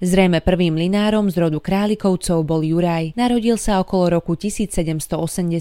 Zrejme prvým mlynárom z rodu Králikovcov bol Juraj. Narodil sa okolo roku 1780.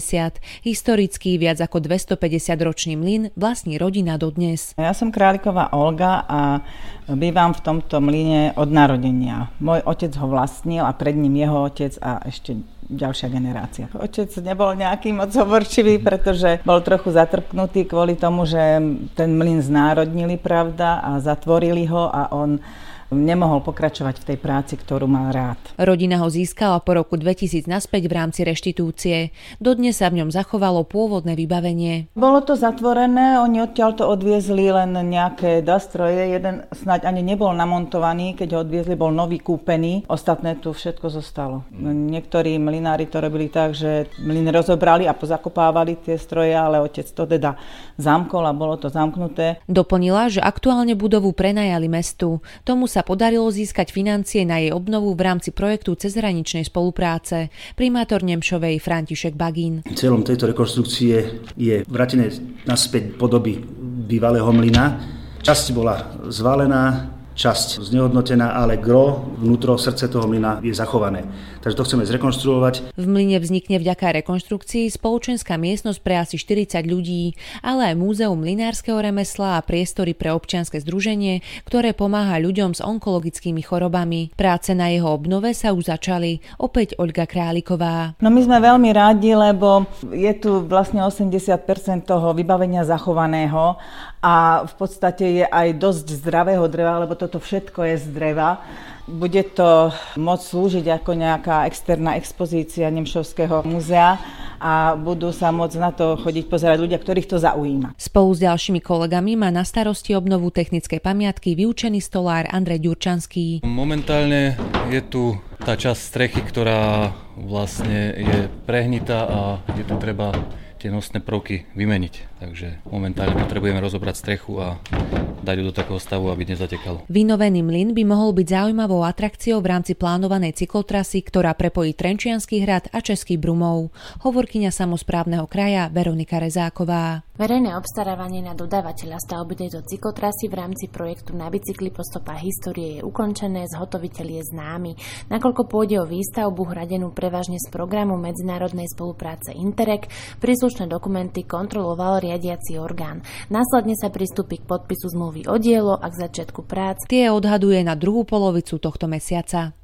Historický viac ako 250-ročný mlyn vlastní rodina dodnes. Ja som Králiková Olga a bývam v tomto mlyne od narodenia. Môj otec ho vlastnil a pred ním jeho otec a ešte ďalšia generácia. Otec nebol nejaký moc hovorčivý, pretože bol trochu zatrpknutý kvôli tomu, že ten mlyn znárodnili, pravda, a zatvorili ho a on nemohol pokračovať v tej práci, ktorú mal rád. Rodina ho získala po roku 2000 naspäť v rámci reštitúcie. Dodnes sa v ňom zachovalo pôvodné vybavenie. Bolo to zatvorené, oni odtiaľto odviezli len nejaké dastroje. Jeden snáď ani nebol namontovaný, keď ho odviezli, bol nový kúpený. Ostatné tu všetko zostalo. Niektorí mlynári to robili tak, že mlyn rozobrali a pozakopávali tie stroje, ale otec to teda zamkol a bolo to zamknuté. Doplnila, že aktuálne budovu prenajali mestu. Tomu sa podarilo získať financie na jej obnovu v rámci projektu cezhraničnej spolupráce. Primátor Nemšovej František Bagín. Cieľom tejto rekonštrukcie je vrátenie naspäť podoby bývalého mlyna. Časť bola zvalená, časť znehodnotená, ale gro, vnútro, srdce toho mlyna je zachované. Takže to chceme zrekonštruovať. V mlyne vznikne vďaka rekonštrukcii spoločenská miestnosť pre asi 40 ľudí, ale aj múzeum mlynárskeho remesla a priestory pre občianske združenie, ktoré pomáha ľuďom s onkologickými chorobami. Práce na jeho obnove sa už začali. Opäť Olga Králiková. No my sme veľmi rádi, lebo je tu vlastne 80% toho vybavenia zachovaného a v podstate je aj dosť zdravého dreva, lebo toto všetko je z dreva. Bude to môcť slúžiť ako nejaká externá expozícia Nemšovského múzea a budú sa môcť na to chodiť pozerať ľudia, ktorých to zaujíma. Spolu s ďalšími kolegami má na starosti obnovu technickej pamiatky vyučený stolár Andrej Ďurčanský. Momentálne je tu tá časť strechy, ktorá vlastne je prehnitá a je tu treba tie nosné prvky vymeniť. Takže momentálne potrebujeme rozobrať strechu a dať ju do takého stavu, aby nezatekalo. Vynovený mlyn by mohol byť zaujímavou atrakciou v rámci plánovanej cyklotrasy, ktorá prepojí Trenčiansky hrad a Český Brumov. Hovorkyňa samosprávneho kraja Veronika Rezáková. Verejné obstarávanie na dodávateľa stavby tejto cyklotrasy v rámci projektu Na bicykli po stopách histórie je ukončené, zhotoviteľ je známy. Nakoľko pôjde o výstavbu hradenú prevažne z programu medzinárodnej spolupráce Interreg, príslušné dokumenty kontroloval riadiaci orgán. Následne sa pristúpi k podpisu zmluvy o dielo a k začiatku prác. Tie odhaduje na druhú polovicu tohto mesiaca.